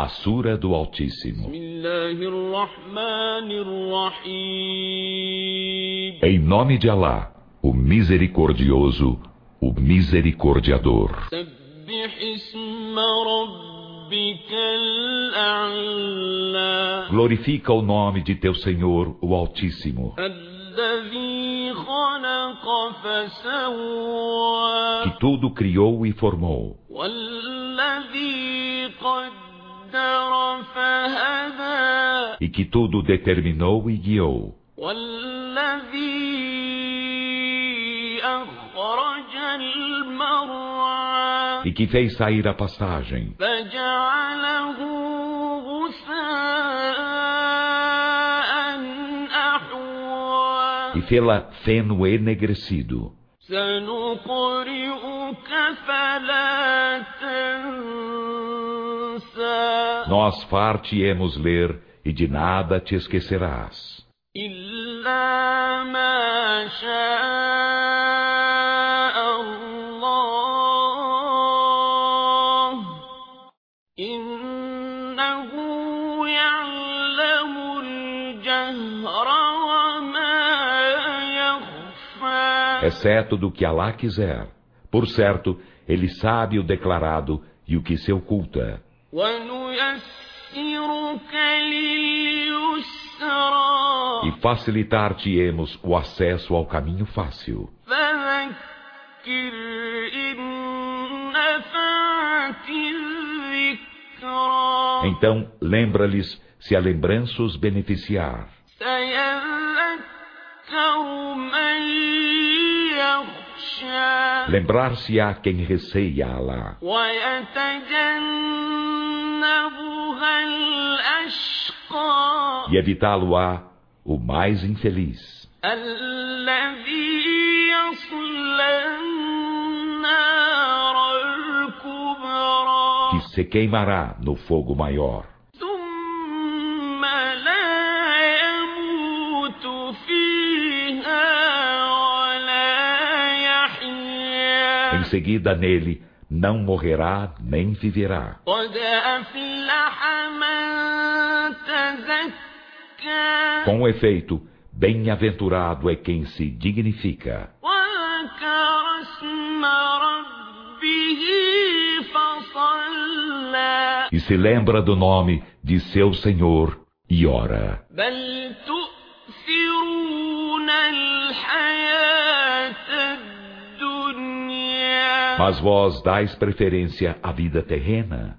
A Sura do Altíssimo. Em nome de Alá, o Misericordioso, o Misericordiador. Glorifica o nome de teu Senhor, o Altíssimo, que tudo criou e formou, e que tudo determinou e guiou, e que fez sair a pastagem, e fê-la feno enegrecido. Nós far-te-emos ler, e de nada te esquecerás. Exceto do que Alá quiser. Por certo, Ele sabe o declarado e o que se oculta. E facilitar-te-emos o acesso ao caminho fácil. Então, lembra-lhes se a lembrança os beneficiar. Lembrar-se-á quem receia Alá. E evitá-lo-á o mais infeliz, que se queimará no fogo maior. Em seguida nele não morrerá nem viverá. Com efeito, bem-aventurado é quem se dignifica e se lembra do nome de seu Senhor e ora. Mas vós dais preferência à vida terrena,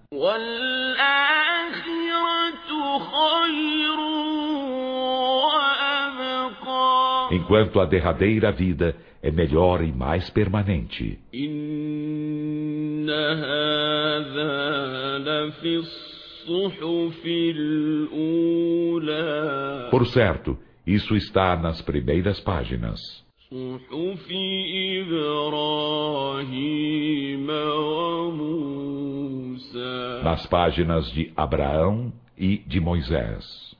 enquanto a derradeira vida é melhor e mais permanente. Por certo, isso está nas primeiras páginas. Nas páginas de Abraão e de Moisés.